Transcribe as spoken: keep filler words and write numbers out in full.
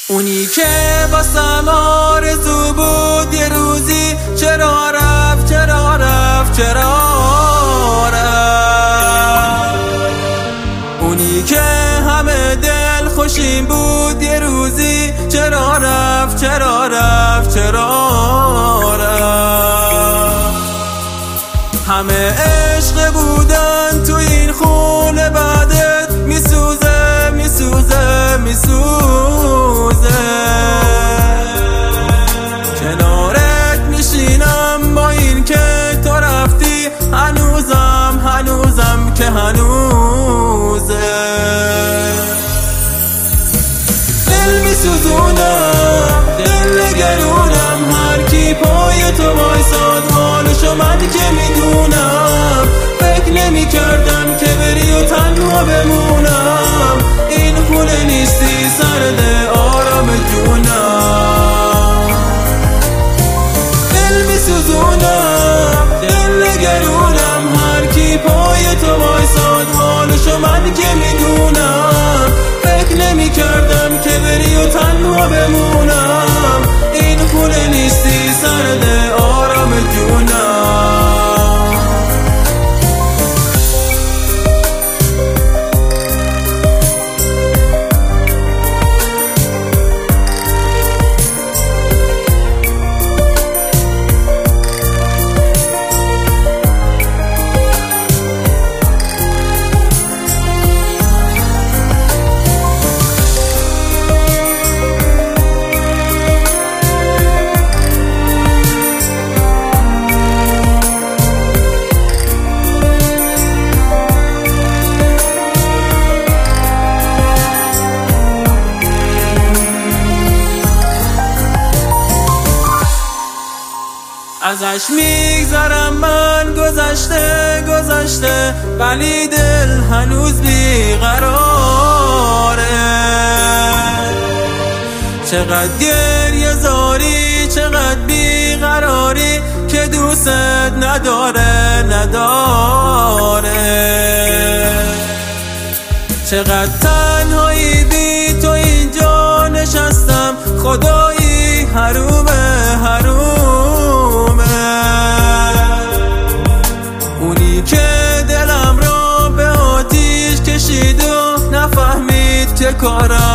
اونی که واسم آرزو بود یه روزی، چرا رفت چرا رفت چرا رفت. اونی که همه دل خوشیم بود یه روزی، چرا رفت چرا رفت چرا رفت. همه عشق بودن تو این خونه، بعدت میسوزه میسوزه میسوزه. کنارت میشینم با این که تو رفتی، هنوزم هنوزم که هنوزه. دل میسوزونم دل نگرونم، هر کی پای تو وایساد حالشو من که میدونم. فکر نمی کردم که بری و تنها بمونم، این خونه نیستی سرده آرام جونم. دل میسوزونم دل نگرونم، هر کی پای تو وایساد حالشو من که میدونم. فکر نمی کردم که بری و تنها بمونم، این خونه نیستی سرده آرام جونم. ازش میگذرم من گذشته گذشته، ولی دل هنوز بیقراره. چقدر گریه زاری چقدر بیقراری، که دوست نداره نداره. چقدر تنهایی بی تو اینجا نشستم، خدایی حرومه حرومه. اونی که دلم را به آتیش کشید و نفهمید که کارم